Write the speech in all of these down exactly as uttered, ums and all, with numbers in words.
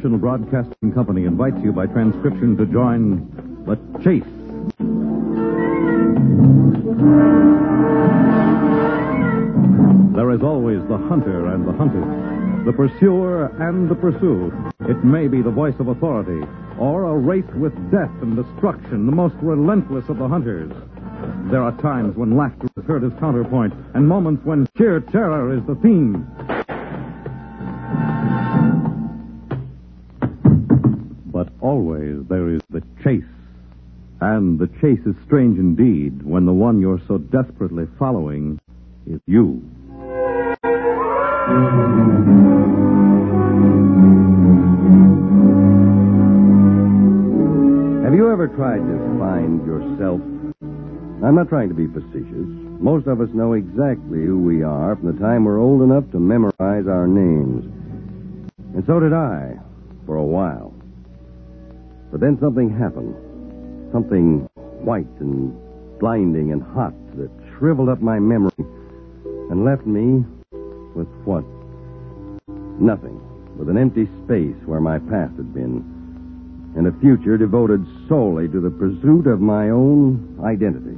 National Broadcasting Company invites you by transcription to join The Chase. There is always the hunter and the hunted, the pursuer and the pursued. It may be the voice of authority, or a race with death and destruction, the most relentless of the hunters. There are times when laughter is heard as counterpoint, and moments when sheer terror is the theme. But always there is the chase. And the chase is strange indeed when the one you're so desperately following is you. Have you ever tried to find yourself? I'm not trying to be facetious. Most of us know exactly who we are from the time we're old enough to memorize our names. And so did I, for a while. But then something happened. Something white and blinding and hot that shriveled up my memory and left me with what? Nothing. With an empty space where my past had been. And a future devoted solely to the pursuit of my own identity.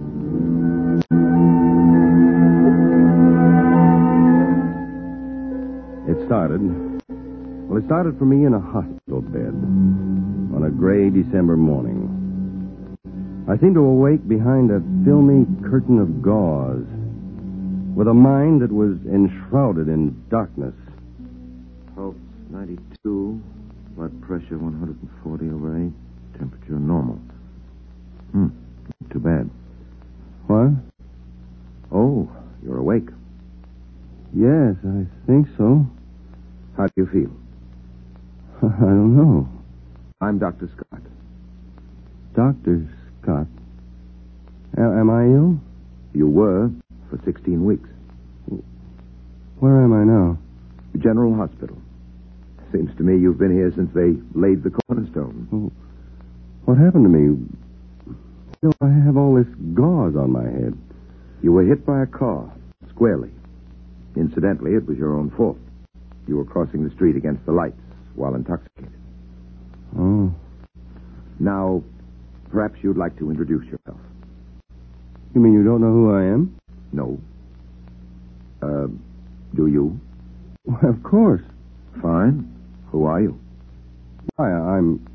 It started... Well, it started for me in a hospital bed on a gray December morning. I seemed to awake behind a filmy curtain of gauze with a mind that was enshrouded in darkness. Pulse ninety-two, blood pressure one hundred forty over eight, temperature normal. Hmm, too bad. What? Oh, you're awake. Yes, I think so. How do you feel? I don't know. I'm Doctor Scott. Doctor Scott? A- am I ill? You were for sixteen weeks. Where am I now? General Hospital. Seems to me you've been here since they laid the cornerstone. Oh, what happened to me? Still, I have all this gauze on my head. You were hit by a car, squarely. Incidentally, it was your own fault. You were crossing the street against the lights while intoxicated. Oh. Now, perhaps you'd like to introduce yourself. You mean you don't know who I am? No. Uh, do you? Well, of course. Fine. Who are you? I, I'm...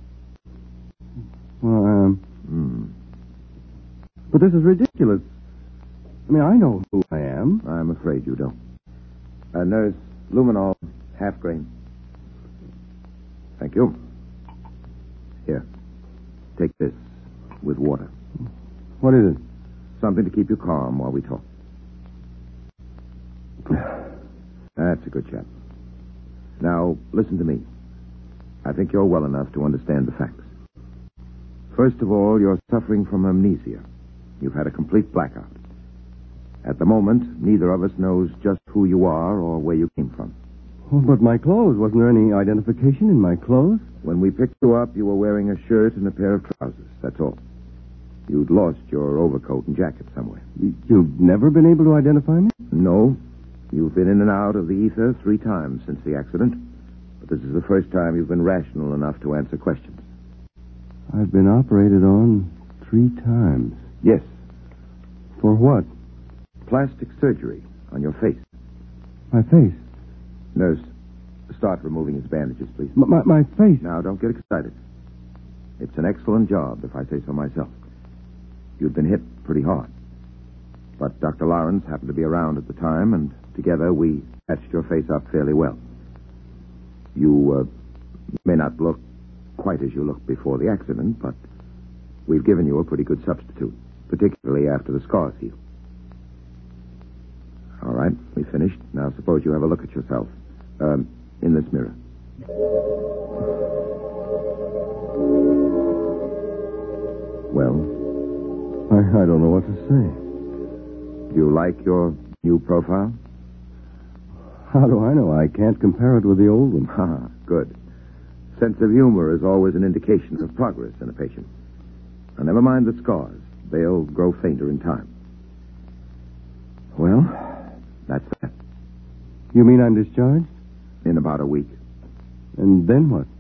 Well, um... Hmm. But this is ridiculous. I mean, I know who I am. I'm afraid you don't. Uh, nurse, luminol, half grain. Thank you. Here. Take this with water. What is it? Something to keep you calm while we talk. That's a good chap. Now, listen to me. I think you're well enough to understand the facts. First of all, you're suffering from amnesia. You've had a complete blackout. At the moment, neither of us knows just who you are or where you came from. Oh, but my clothes. Wasn't there any identification in my clothes? When we picked you up, you were wearing a shirt and a pair of trousers. That's all. You'd lost your overcoat and jacket somewhere. You've never been able to identify me? No. You've been in and out of the ether three times since the accident. But this is the first time you've been rational enough to answer questions. I've been operated on three times. Yes. For what? Plastic surgery on your face. My face? Nurse, start removing his bandages, please. M- my, my face? Now, don't get excited. It's an excellent job, if I say so myself. You'd been hit pretty hard. But Doctor Lawrence happened to be around at the time, and together we patched your face up fairly well. You uh, may not look quite as you looked before the accident, but we've given you a pretty good substitute, particularly after the scars heal. All right, we finished. Now suppose you have a look at yourself um, in this mirror. Well? I, I don't know what to say. Do you like your new profile? How do I know? I can't compare it with the old one. Ha, good. Sense of humor is always an indication of progress in a patient. Now, never mind the scars. They'll grow fainter in time. Well, that's that. You mean I'm discharged? In about a week. And then what?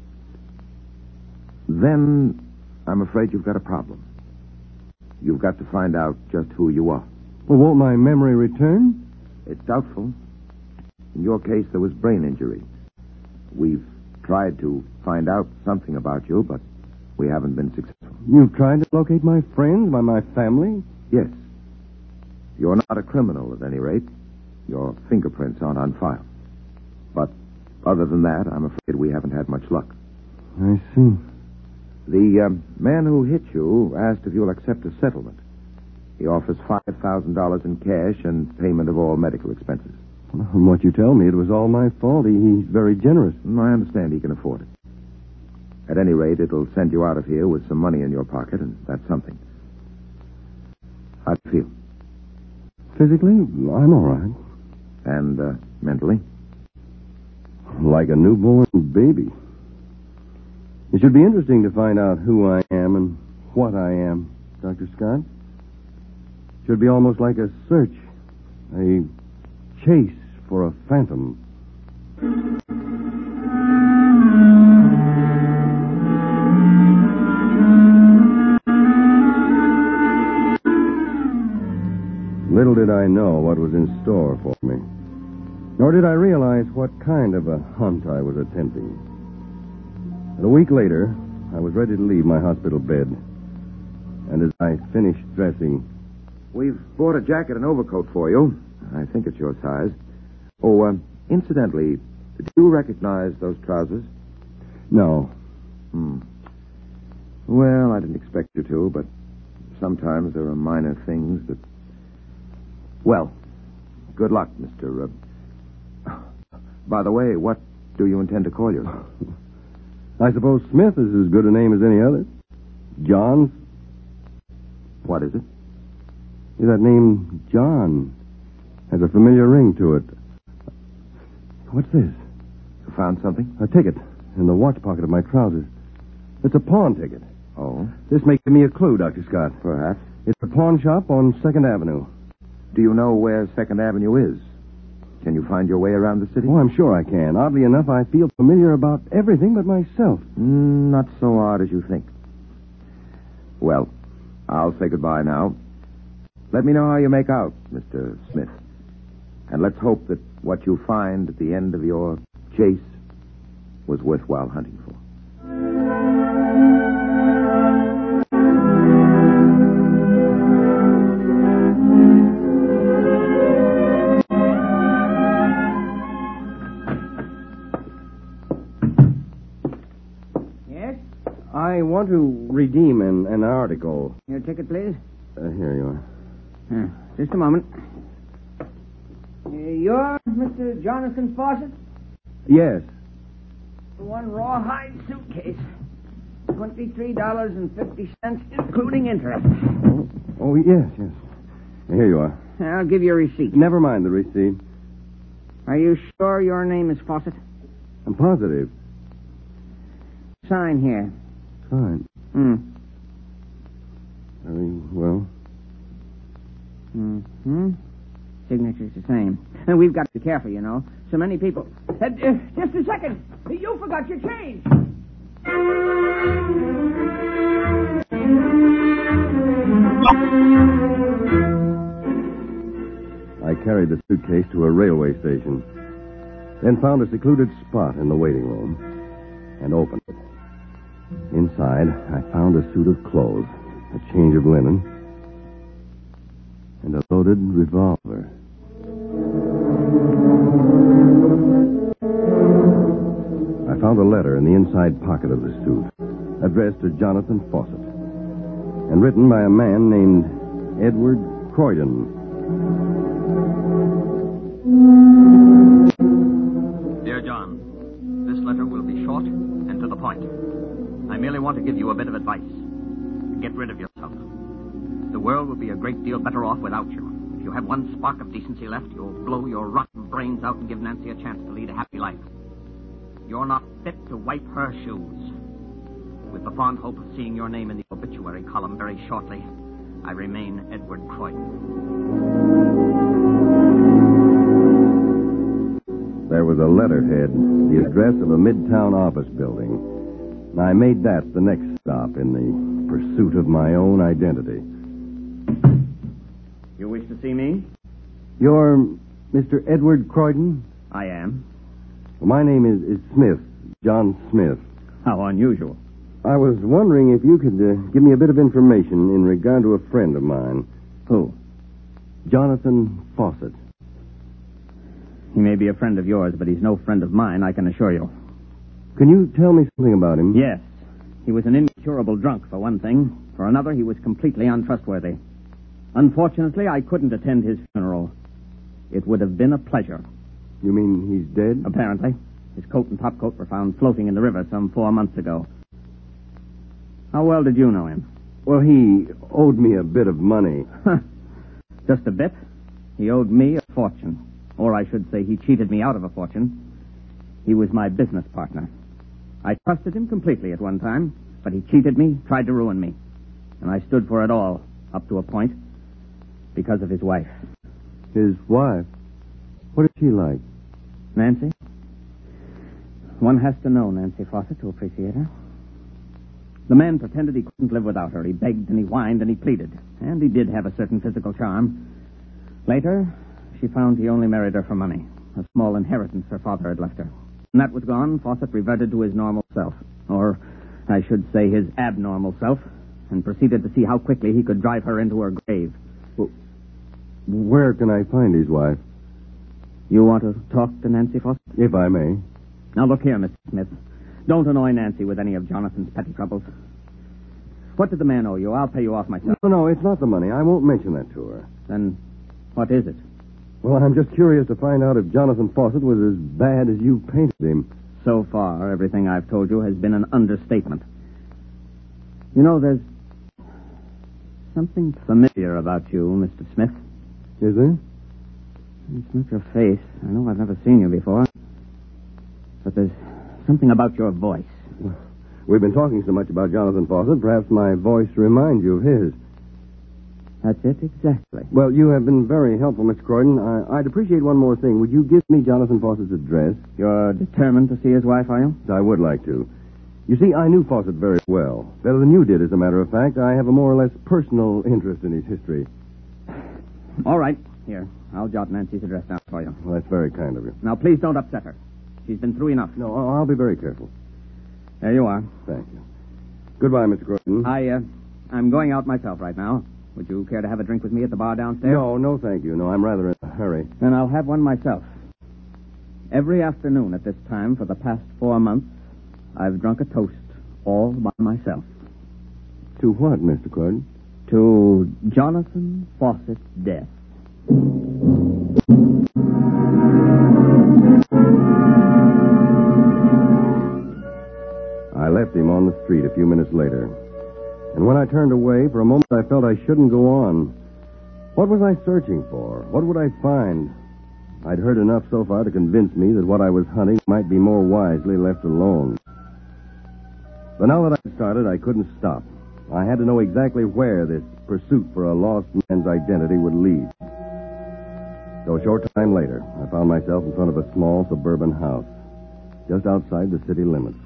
Then I'm afraid you've got a problem. You've got to find out just who you are. Well, won't my memory return? It's doubtful. In your case, there was brain injury. We've tried to find out something about you, but we haven't been successful. You've tried to locate my friends, my, my family? Yes. You're not a criminal, at any rate. Your fingerprints aren't on file. But other than that, I'm afraid we haven't had much luck. I see. The um, man who hit you asked if you'll accept a settlement. He offers five thousand dollars in cash and payment of all medical expenses. Well, from what you tell me, it was all my fault. He, he's very generous. I understand he can afford it. At any rate, it'll send you out of here with some money in your pocket, and that's something. How do you feel? Physically, I'm all right. And uh, mentally? Like a newborn baby. It should be interesting to find out who I am and what I am, Doctor Scott. Should be almost like a search, a chase for a phantom. Little did I know what was in store for me. Nor did I realize what kind of a hunt I was attempting. But a week later, I was ready to leave my hospital bed. And as I finished dressing... We've bought a jacket and overcoat for you. I think it's your size. Oh, uh, incidentally, do you recognize those trousers? No. Hmm. Well, I didn't expect you to, but sometimes there are minor things that... Well, good luck, Mister Uh... By the way, what do you intend to call yourself? I suppose Smith is as good a name as any other. John? What is it? That name, John, has a familiar ring to it. What's this? You found something? A ticket in the watch pocket of my trousers. It's a pawn ticket. Oh? This may give me a clue, Doctor Scott. Perhaps. It's a pawn shop on second Avenue. Do you know where second Avenue is? Can you find your way around the city? Oh, I'm sure I can. Oddly enough, I feel familiar about everything but myself. Mm, not so odd as you think. Well, I'll say goodbye now. Let me know how you make out, Mister Smith. And let's hope that what you find at the end of your chase was worthwhile hunting for. Yes? I want to redeem an, an article. Your ticket, please. Uh, here you are. Uh, just a moment. Uh, you're Mister Jonathan Fawcett? Yes. One rawhide suitcase. twenty-three dollars and fifty cents, including interest. Oh, oh, yes, yes. Here you are. I'll give you a receipt. Never mind the receipt. Are you sure your name is Fawcett? I'm positive. Sign here. Fine. Hmm. Very well. Mm-hmm. Signature's the same. And we've got to be careful, you know. So many people... Uh, uh, just a second. You forgot your change. I carried the suitcase to a railway station, then found a secluded spot in the waiting room and opened it. Inside, I found a suit of clothes, a change of linen, and a loaded revolver. I found a letter in the inside pocket of the suit, addressed to Jonathan Fawcett, and written by a man named Edward Croydon. Dear John, this letter will be short and to the point. I merely want to give you a bit of advice. Get rid of yourself. The world will be a great deal better off without you. If you have one spark of decency left, you'll blow your rotten brains out and give Nancy a chance to lead a happy life. You're not fit to wipe her shoes. With the fond hope of seeing your name in the obituary column very shortly, I remain Edward Croydon. There was a letterhead, the address of a midtown office building. I made that the next stop in the pursuit of my own identity. You wish to see me? You're Mister Edward Croydon? I am. Well, my name is, is Smith, John Smith. How unusual. I was wondering if you could uh, give me a bit of information in regard to a friend of mine. Who? Jonathan Fawcett. He may be a friend of yours, but he's no friend of mine, I can assure you. Can you tell me something about him? Yes. He was an incurable drunk, for one thing. For another, he was completely untrustworthy. Unfortunately, I couldn't attend his funeral. It would have been a pleasure. You mean he's dead? Apparently. His coat and topcoat were found floating in the river some four months ago. How well did you know him? Well, he owed me a bit of money. Just a bit? He owed me a fortune. Or I should say he cheated me out of a fortune. He was my business partner. I trusted him completely at one time, but he cheated me, tried to ruin me. And I stood for it all, up to a point, because of his wife. His wife? What is she like? Nancy? One has to know Nancy Fawcett to appreciate her. The man pretended he couldn't live without her. He begged and he whined and he pleaded. And he did have a certain physical charm. Later, she found he only married her for money. A small inheritance her father had left her. When that was gone, Fawcett reverted to his normal self. Or, I should say, his abnormal self. And proceeded to see how quickly he could drive her into her grave. Well, where can I find his wife? You want to talk to Nancy Fawcett? If I may. Now, look here, Mister Smith. Don't annoy Nancy with any of Jonathan's petty troubles. What did the man owe you? I'll pay you off myself. No, no, it's not the money. I won't mention that to her. Then what is it? Well, I'm just curious to find out if Jonathan Fawcett was as bad as you painted him. So far, everything I've told you has been an understatement. You know, there's something familiar about you, Mister Smith. Is there? It's not your face. I know I've never seen you before. But there's something about your voice. We've been talking so much about Jonathan Fawcett, perhaps my voice reminds you of his. That's it, exactly. Well, you have been very helpful, Mister Croydon. I, I'd appreciate one more thing. Would you give me Jonathan Fawcett's address? You're determined to see his wife, are you? I would like to. You see, I knew Fawcett very well. Better than you did, as a matter of fact. I have a more or less personal interest in his history. All right. Here, I'll jot Nancy's address down for you. Well, that's very kind of you. Now, please don't upset her. She's been through enough. No, I'll, I'll be very careful. There you are. Thank you. Goodbye, Mister Croydon. I, uh, I'm going out myself right now. Would you care to have a drink with me at the bar downstairs? No, no, thank you. No, I'm rather in a hurry. Then I'll have one myself. Every afternoon at this time for the past four months, I've drunk a toast all by myself. To what, Mister Croydon? To Jonathan Fawcett's death. I left him on the street a few minutes later. And when I turned away, for a moment I felt I shouldn't go on. What was I searching for? What would I find? I'd heard enough so far to convince me that what I was hunting might be more wisely left alone. But now that I'd started, I couldn't stop. I had to know exactly where this pursuit for a lost man's identity would lead. So a short time later, I found myself in front of a small suburban house, just outside the city limits.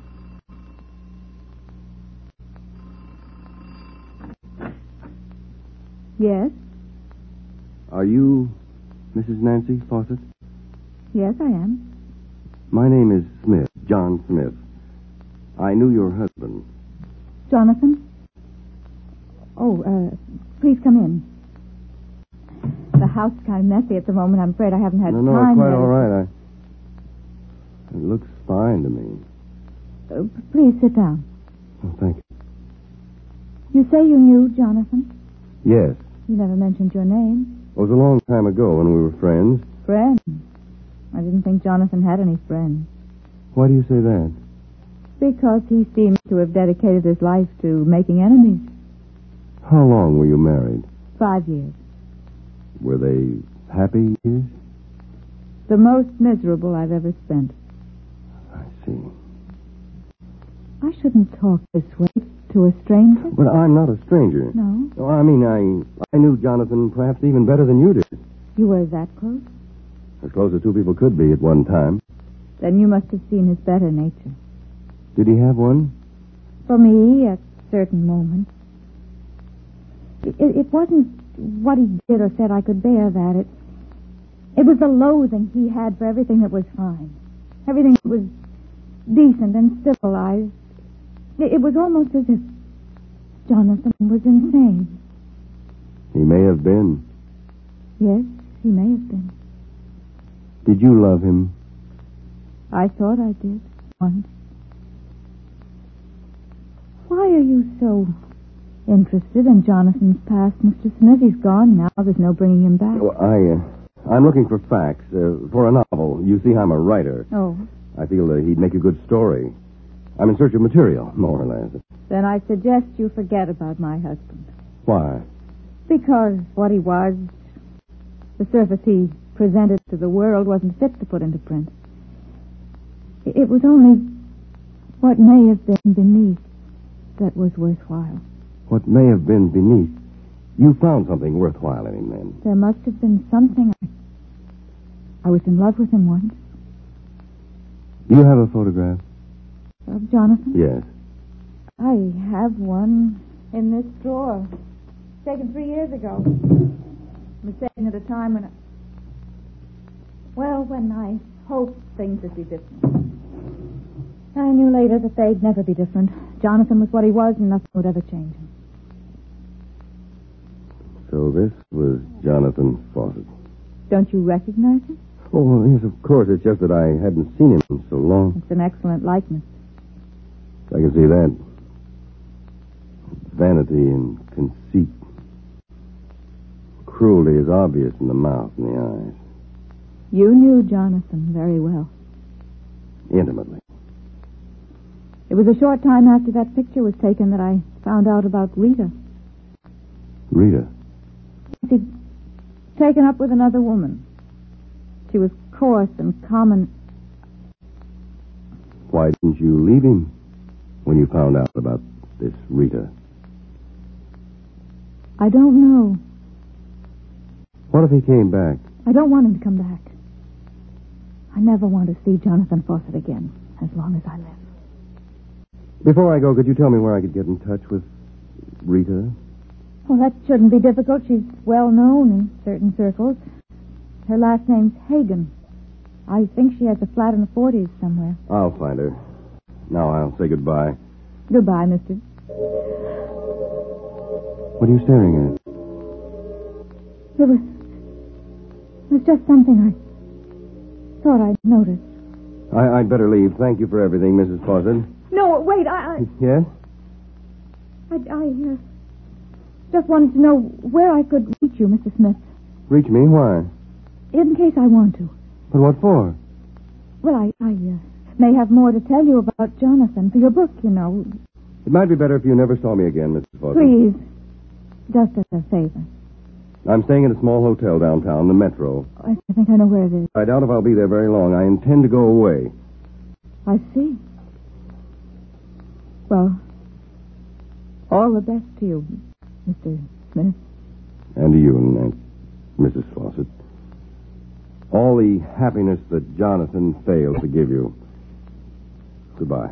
Yes? Are you Missus Nancy Fawcett? Yes, I am. My name is Smith, John Smith. I knew your husband. Jonathan? Oh, uh, please come in. The house is kind of messy at the moment. I'm afraid I haven't had no, no, time. it's quite yet. all right. I... It looks fine to me. Uh, please sit down. Oh, thank you. You say you knew Jonathan? Yes. You never mentioned your name. It was a long time ago when we were friends. Friends? I didn't think Jonathan had any friends. Why do you say that? Because he seems to have dedicated his life to making enemies. How long were you married? Five years. Were they happy years? The most miserable I've ever spent. I see. I shouldn't talk this way to a stranger. But I'm not a stranger. No? Oh, I mean, I I knew Jonathan perhaps even better than you did. You were that close? As close as two people could be at one time. Then you must have seen his better nature. Did he have one? For me, at certain moments. It, it wasn't what he did or said I could bear that. It, it was the loathing he had for everything that was fine. Everything that was decent and civilized. It, it was almost as if Jonathan was insane. He may have been. Yes, he may have been. Did you love him? I thought I did, once. Why are you so interested in Jonathan's past, Mister Smith? He's gone now. There's no bringing him back. Well, I, uh, I'm looking for facts uh, for a novel. You see, I'm a writer. Oh. I feel that he'd make a good story. I'm in search of material, more or less. Then I suggest you forget about my husband. Why? Because what he was, the surface he presented to the world, wasn't fit to put into print. It was only what may have been beneath that was worthwhile. What may have been beneath? You found something worthwhile in him, then. There must have been something. I was in love with him once. Do you have a photograph? Of Jonathan? Yes. I have one in this drawer. Taken three years ago. It was taken at a time when I... Well, when I hoped things would be different. I knew later that they'd never be different. Jonathan was what he was, and nothing would ever change him. So this was Jonathan Fawcett. Don't you recognize him? Oh, well, yes, of course. It's just that I hadn't seen him in so long. It's an excellent likeness. I can see that. Vanity and conceit. Cruelty is obvious in the mouth and the eyes. You knew Jonathan very well. Intimately. It was a short time after that picture was taken that I found out about Rita. Rita? She'd taken up with another woman. She was coarse and common. Why didn't you leave him when you found out about this Rita? I don't know. What if he came back? I don't want him to come back. I never want to see Jonathan Fawcett again, as long as I live. Before I go, could you tell me where I could get in touch with Rita? Well, that shouldn't be difficult. She's well known in certain circles. Her last name's Hagen. I think she has a flat in the forties somewhere. I'll find her. Now I'll say goodbye. Goodbye, mister. What are you staring at? It was... It was just something I thought I'd noticed. I, I'd better leave. Thank you for everything, Missus Fawcett. No, wait, I... I Yes? I, I uh, just wanted to know where I could reach you, Mister Smith. Reach me? Why? In case I want to. But what for? Well, I, I uh, may have more to tell you about Jonathan for your book, you know. It might be better if you never saw me again, Missus Fawcett. Please, just as a favor. I'm staying at a small hotel downtown, the Metro. I think I know where it is. I doubt if I'll be there very long. I intend to go away. I see. Well, all the best to you, Mister Smith. And to you, and Missus Fawcett. All the happiness that Jonathan failed to give you. Goodbye.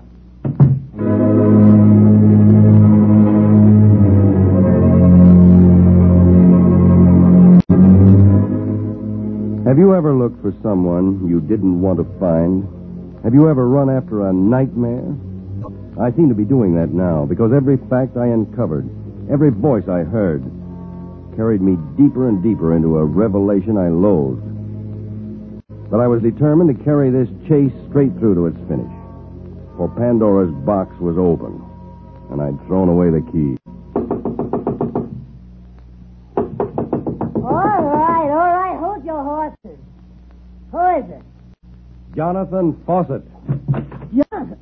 Have you ever looked for someone you didn't want to find? Have you ever run after a nightmare? I seem to be doing that now, because every fact I uncovered, every voice I heard, carried me deeper and deeper into a revelation I loathed. But I was determined to carry this chase straight through to its finish. For Pandora's box was open, and I'd thrown away the key. All right, all right. Hold your horses. Who is it? Jonathan Fawcett. Jonathan.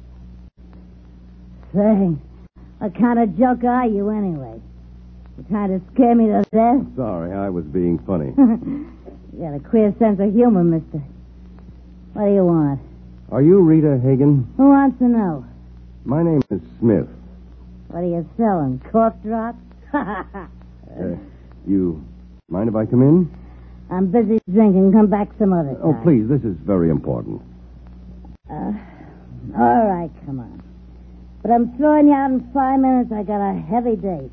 Say, what kind of joke are you anyway? You trying to scare me to death? Sorry, I was being funny. You got a queer sense of humor, mister. What do you want? Are you Rita Hagen? Who wants to know? My name is Smith. What are you selling? Cork drops? Uh, you mind if I come in? I'm busy drinking. Come back some other time. Oh, please, this is very important. Uh, all right, come on. But I'm throwing you out in five minutes. I got a heavy date.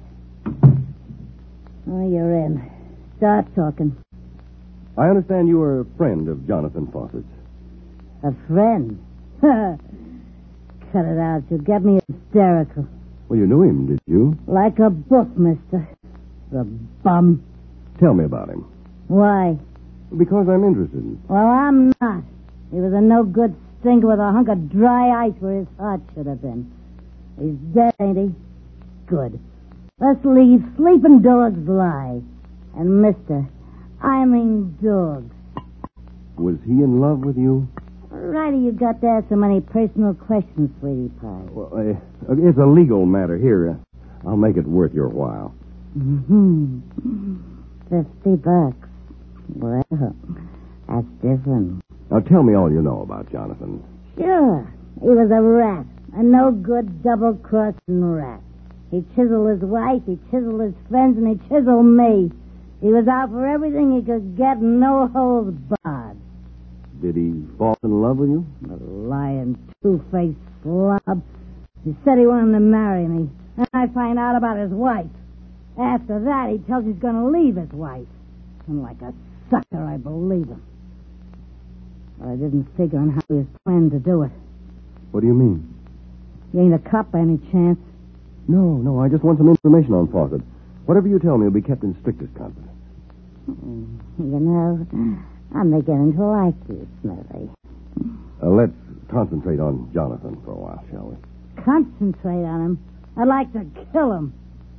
Oh, you're in. Start talking. I understand you were a friend of Jonathan Fawcett's. A friend? Cut it out. You'll get me hysterical. Well, you knew him, did you? Like a book, mister. The bum. Tell me about him. Why? Because I'm interested. Well, I'm not. He was a no-good stinker with a hunk of dry ice where his heart should have been. He's dead, ain't he? Good. Let's leave sleeping dogs lie. And, mister, I mean dogs. Was he in love with you? Righty, you got to ask so many personal questions, sweetie pie. Well, uh, it's a legal matter here. Uh, I'll make it worth your while. Mm-hmm. Fifty bucks. Well, that's different. Now, tell me all you know about Jonathan. Sure. He was a rat. A no-good double-crossing rat. He chiseled his wife, he chiseled his friends, and he chiseled me. He was out for everything he could get, no holds barred. Did he fall in love with you? A lying, two-faced slob. He said he wanted to marry me. And I find out about his wife. After that, he tells he's going to leave his wife. And like a sucker, I believe him. But I didn't figure on how he was planning to do it. What do you mean? You ain't a cop by any chance? No, no, I just want some information on Fawcett. Whatever you tell me will be kept in strictest confidence. Mm, you know, I'm beginning to like you, Smithy. Uh, let's concentrate on Jonathan for a while, shall we? Concentrate on him? I'd like to kill him.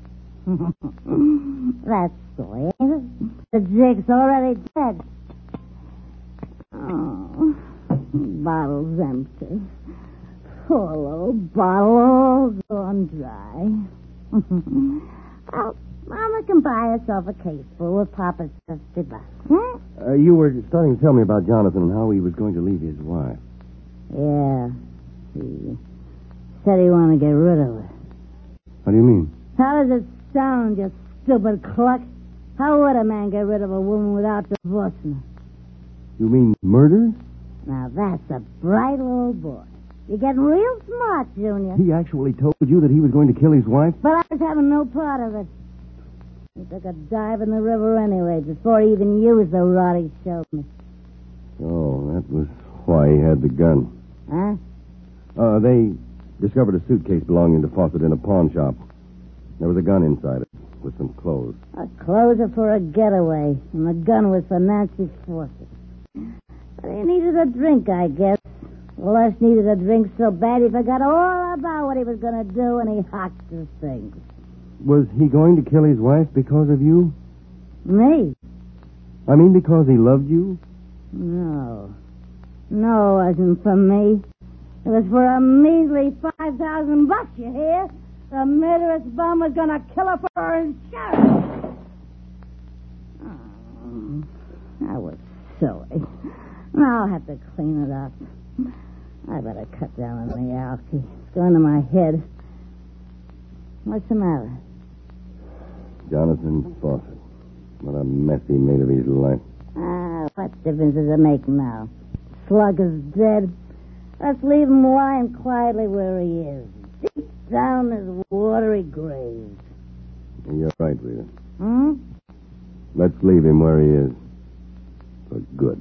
That's silly, ain't it? The jig's already dead. Oh, bottle's empty. Poor little bottle, all gone dry. Oh, Mama can buy herself a case full with Papa's fifty bucks. Hmm? Uh, you were starting to tell me about Jonathan and how he was going to leave his wife. Yeah. He said he wanted to get rid of her. How do you mean? How does it sound, you stupid cluck? How would a man get rid of a woman without divorcing her? You mean murder? Now, that's a bright little boy. You're getting real smart, Junior. He actually told you that he was going to kill his wife? But I was having no part of it. He took a dive in the river anyway before he even used the rod he showed me. Oh, that was why he had the gun. Huh? Uh, they discovered a suitcase belonging to Fawcett in a pawn shop. There was a gun inside it with some clothes. A clothes are for a getaway, and the gun was for Nancy Fawcett. But he needed a drink, I guess. Les needed a drink so bad he forgot all about what he was going to do, and he hocked his things. Was he going to kill his wife because of you? Me? I mean, because he loved you? No. No, it wasn't for me. It was for a measly five thousand bucks, you hear? The murderous bum was going to kill her for her insurance. Oh, that was silly. I'll have to clean it up. I better cut down on the alky. It's going to my head. What's the matter? Jonathan Fawcett. What a mess he made of his life. Ah, what difference does it make now? Slug is dead. Let's leave him lying quietly where he is. Deep down his watery grave. You're right, Rita. Hmm? Let's leave him where he is. For good.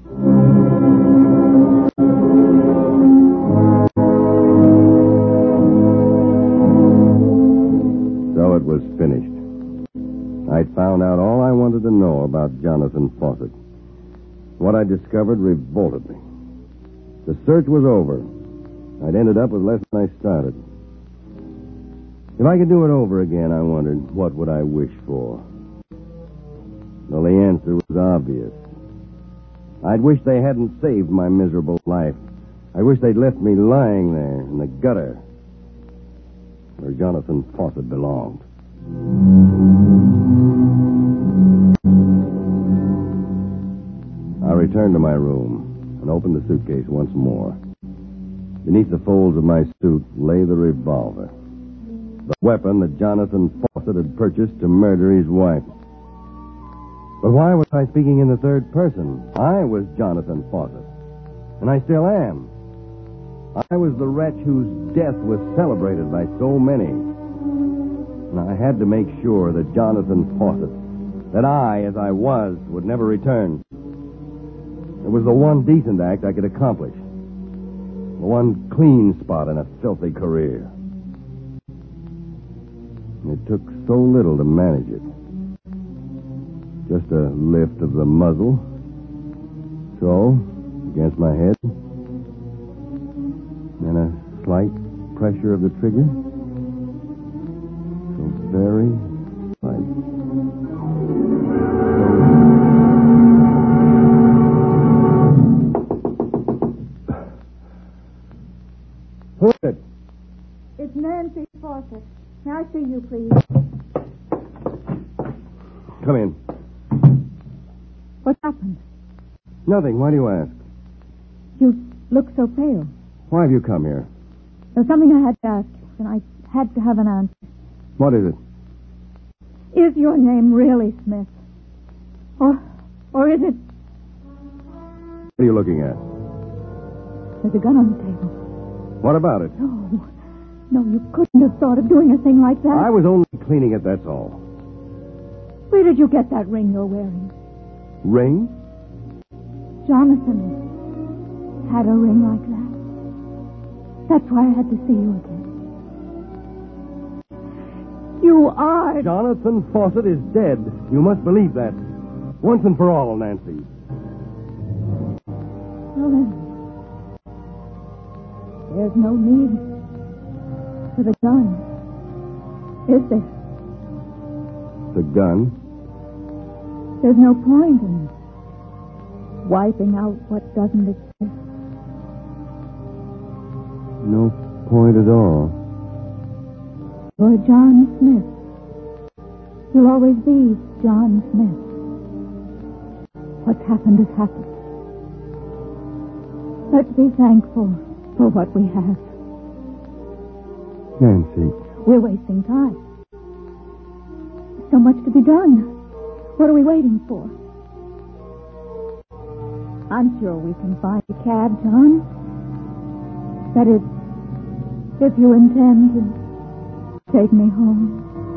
So it was finished. I'd found out all I wanted to know about Jonathan Fawcett. What I discovered revolted me. The search was over. I'd ended up with less than I started. If I could do it over again, I wondered, what would I wish for? Well, the answer was obvious. I'd wish they hadn't saved my miserable life. I wish they'd left me lying there in the gutter where Jonathan Fawcett belonged. I returned to my room and opened the suitcase once more. Beneath the folds of my suit lay the revolver, the weapon that Jonathan Fawcett had purchased to murder his wife. But why was I speaking in the third person? I was Jonathan Fawcett. And I still am. I was the wretch whose death was celebrated by so many. And I had to make sure that Jonathan Fawcett, that I, as I was, would never return. It was the one decent act I could accomplish. The one clean spot in a filthy career. It took so little to manage it. Just a lift of the muzzle. So, against my head. And a slight pressure of the trigger. So very slight. Who is it? It's Nancy Fawcett. May I see you, please? Come in. What happened? Nothing. Why do you ask? You look so pale. Why have you come here? There's something I had to ask you, and I had to have an answer. What is it? Is your name really Smith? Or, or is it... What are you looking at? There's a gun on the table. What about it? No. No, you couldn't have thought of doing a thing like that. I was only cleaning it, that's all. Where did you get that ring you're wearing? Ring? Jonathan had a ring like that. That's why I had to see you again. You are... Jonathan Fawcett is dead. You must believe that. Once and for all, Nancy. Well, then, there's no need for the gun, is there? The gun? There's no point in wiping out what doesn't exist. No point at all. You're John Smith. You'll always be John Smith. What's happened has happened. Let's be thankful for what we have. Nancy. We're wasting time. So much to be done. What are we waiting for? I'm sure we can find a cab, John. That is, if you intend to take me home.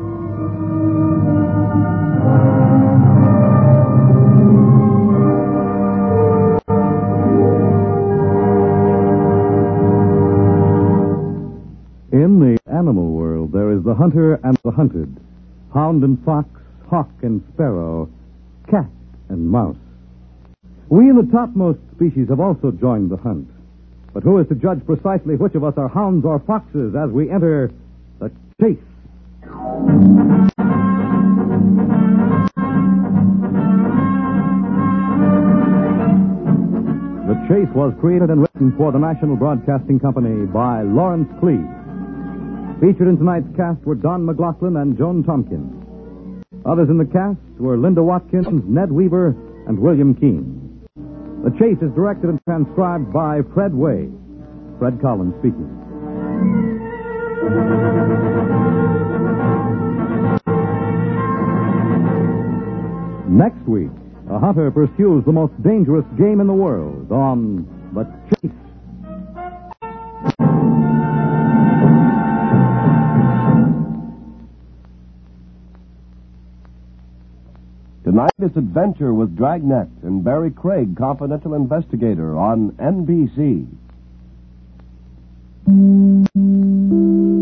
In the animal world, there is the hunter and the hunted, hound and fox, hawk and sparrow, cat and mouse. We in the topmost species have also joined the hunt. But who is to judge precisely which of us are hounds or foxes as we enter the chase? The Chase was created and written for the National Broadcasting Company by Lawrence Cleave. Featured in tonight's cast were Don McLaughlin and Joan Tompkins. Others in the cast were Linda Watkins, Ned Weaver, and William Keane. The Chase is directed and transcribed by Fred Way. Fred Collins speaking. Next week, a hunter pursues the most dangerous game in the world on The Chase. Tonight, it's Adventure with Dragnet and Barry Craig, confidential investigator, on N B C.